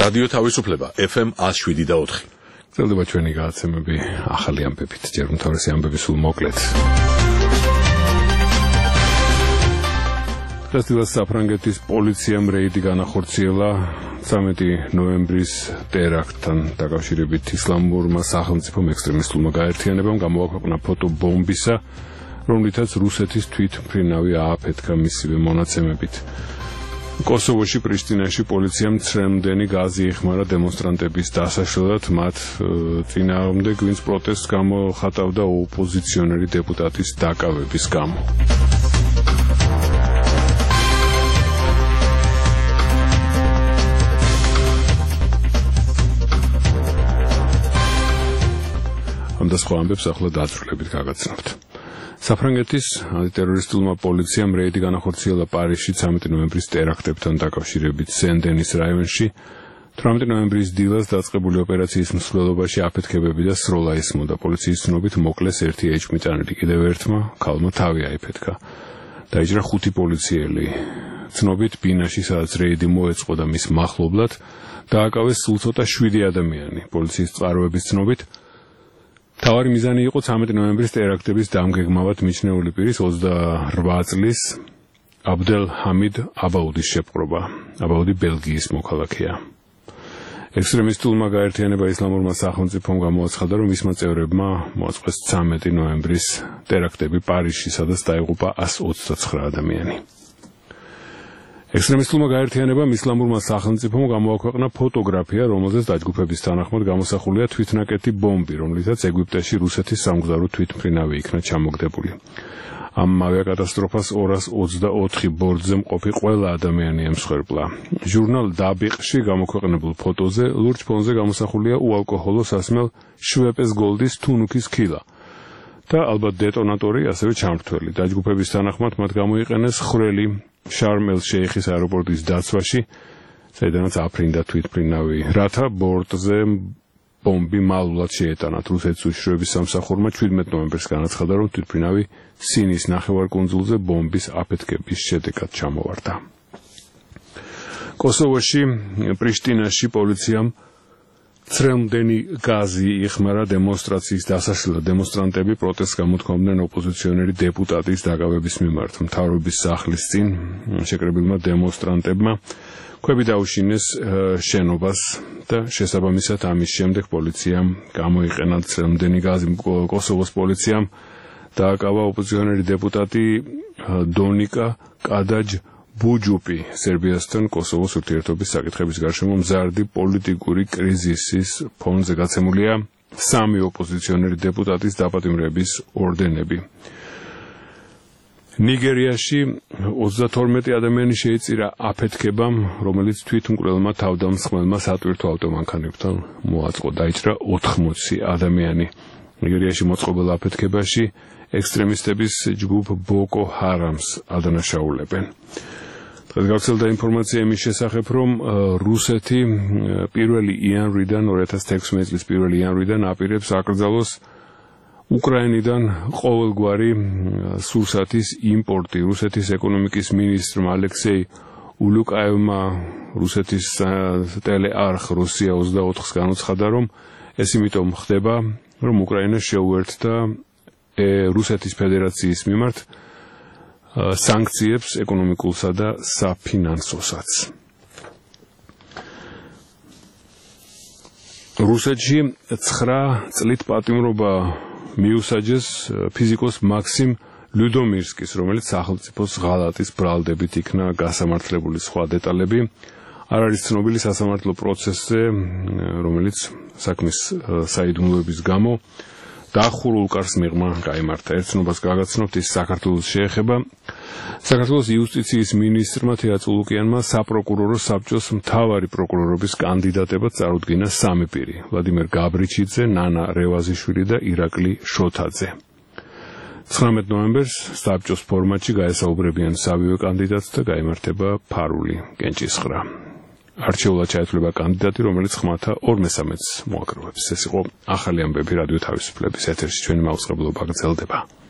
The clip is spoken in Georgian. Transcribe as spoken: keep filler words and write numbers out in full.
რადიო თავისუფლება F M one oh seven და four. გრძელდება ჩვენი გადაცემები ახალი ამბებით, ჯერ უმთავრესი ამბები სულ მოკლედ. დღეს საფრანგეთის პოლიციამ რეიდი განახორციელა ცამეტი ნოემბრის ტერაქტთან დაკავშირებით ისლამურმა სახელმწიფომ ექსტრემისტულმა გაერთიანებამ გამოაქვეყნა ფოტო ბომბისა, რომლითაც რუსეთის თვითმფრინავი ააფეთქა მისივე მონაცემებით. კოსოვოში პრიშტინაში პოლიციამ ცრემლდენი გაზი იხმარა დემონსტრანტების დასაშლელად მათ წინააღმდეგ, ვინც პროტესტს გამოხატავდა ოპოზიციონერი დეპუტატის დაკავების გამო. ამ და სხვა ამბებს ახლა დაწვრილებით გაგაცნობთ. საფრანგეთის ანტიტერორისტულმა პოლიციამ რეიდი განახორციელა პარიზში ცამეტი ნოემბრის ტერაქტებთან დაკავშირებით სენ-დენის რაიონში. თვრამეტი ნოემბრის დილას დაწყებული ოპერაციის მსვლელობაში აფეთქებები და სროლა ისმოდა. პოლიციის ცნობით მოკლეს ერთი ეჭვმიტანილი, კიდევ ერთმა ქალმა თავი აიფეთქა. დაიჭრა ხუთი პოლიციელი. ცნობით ბინაში, სადაც რეიდი მოეწყო და მის მახლობლად დააკავეს სულ ცოტა შვიდი ადამიანი. პოლიციის წყაროების ცნობით თავარი მიზანი იყო ცამეტი ნოემბრის ტერაქტების დამგეგმავად მიჩნეული პირის ოცდაორ წლის აბდელ ჰამიდ აბაუდის შეპყრობა. აბაუდი ბელგიის მოქალაქეა. ექსტრემისტულმა გაერთიანება ისლამურმა სახელმწიფომ გამოაცხადა, რომ მისმა წევრებმა მოაწყვეს ცამეტი ნოემბრის ტერაქტები პარიზში, სადაც დაიღუპა one hundred twenty-nine ადამიანი. ექსტრემისტულმა გაერთიანებამ ისლამურმა სახელმწიფომ გამოაქვეყნა ფოტოგრაფია, რომელზეც დაჯგუფების თანახმად გამოსახულია თვითნაკეთი ბომბი, რომლითაც ეგვიპტეში რუსეთის სამგზავრო თვითმფრინავი იქნა ჩამოგდებული. ამ ავიაკატასტროფას ორას ოცდაოთხი ბორტზე მყოფი ყველა ადამიანი ემსხვერპლა. ჟურნალ დაბიყში გამოქვეყნებულ ფოტოზე ლურჯ ფონზე გამოსახულია უალკოჰოლო სასმელ შვეპეს გოლდის თუნუქის ქილა და ალბათ დეტონატორი, ასევე ჩამრთველი. დაჯგუფების თანახმად მათ გამოიყენეს ხვრელი შარმ-ელ-შეიხის აეროპორტის დაცვაში, საიდანაც აფრინდა თვითმფრინავი, რათა ბორტზე ბომბი მალულად შეეტანათ. რუსეთის უშიშროების სამსახურმა შვიდმეტი ნოემბერს განაცხადა, რომ თვითმფრინავი სინის ნახევარკუნძულზე ბომბის აფეთქების შედეგად ჩამოვარდა. კოსოვოში პრიშტინაში პოლიციამ ცრემლდენი გაზი იხმარა დემონსტრაციის დასაშლელად. დემონსტრანტები პროტესტს გამოთქვამდნენ ოპოზიციონერი დეპუტატის დაკავების მიმართ. მთავრობის სახლის წინ შეკრებილმა დემონსტრანტებმა ქვები დაუშინეს შენობას და შესაბამისად ამის შემდეგ პოლიციამ გამოიყენა ცრემლდენი გაზი. კოსოვოს პოლიციამ დააკავა ოპოზიციონერი დეპუტატი დონიკა კადაჯ ბუჯუპი სერბიასთან კოსოვოს ურთიერთობის საკითხების გარშემო მზარდი პოლიტიკური კრიზისის ფონზე გაცემულია სამი ოპოზიციონერი დეპუტატის დაპატიმრების ორდენები. ნიგერიაში ოცდათორმეტი ადამიანი შეიწირა აფეთქებამ, რომელიც თვითმკვლელმა თავდამსხმელმა სატვირთო ავტომანქანებთან მოაწყო. დაიჭრა ოთხმოცი ადამიანი. ნიგერიაში მოწყობილ აფეთქებაში ექსტრემისტების ჯგუფ ბოკო ჰარამს ადანაშაულებენ. დღეს გავრცელდა ინფორმაცია იმის შესახებ, რომ რუსეთი პირველი იანვრიდან ორი ათას თექვსმეტი წლის პირველი იანვრიდან აპირებს აკრძალოს უკრაინიდან ყოველგვარი სურსათის იმპორტი. რუსეთის ეკონომიკის მინისტრმა ალექსეი ულუკაევმა რუსეთის ტელეარხ რუსია ოცდაოთხს განუცხადა, რომ ეს იმიტომ ხდება, რომ უკრაინა შეუერთდა რუსეთის ფედერაციის მიმართ სანქციებს ეკონომიკულსა და საფინანსოსაც. რუსეთში ცხრა წლით პატიმრობა მიუსაჯეს ფიზიკოს მაქსიმ ლუდომირსკის, რომელიც სახელმწიფოს ღალატის ბრალდებით იქნა გასამართლებული. სხვა დეტალები არ არის ცნობილი სასამართლო პროცესზე, რომელიც საქმის საიდუმლოების გამო დახურულ კარს მიღმა გაიმართა. ერთნობას გაგაცნობთ, ის საქართველოს შეეხება. საქართველოს იუსტიციის მინისტრმა თეა წულუკიანმა საპროკურორო საბჭოს მთავარი პროკურორობის კანდიდატებად წარუდგინა სამი პირი: ვლადიმერ გაბრიჩიძე, ნანა რევაზიშვილი და ირაკლი შოთაძე. ცხრამეტი ნოემბერს საბჭოს ფორმატში გაესაუბრებიან სამივე კანდიდატს და გაიმართება ფარული კენჭისყრა. არჩეულად ჩაეთვლება კანდიდატი, რომელიც ხმათა ორ მესამედს მოაგროვებს. ეს იყო ახალი ამბები რადიო თავისუფლების ეთერში. ჩვენი მაუწყებლობა გრძელდება.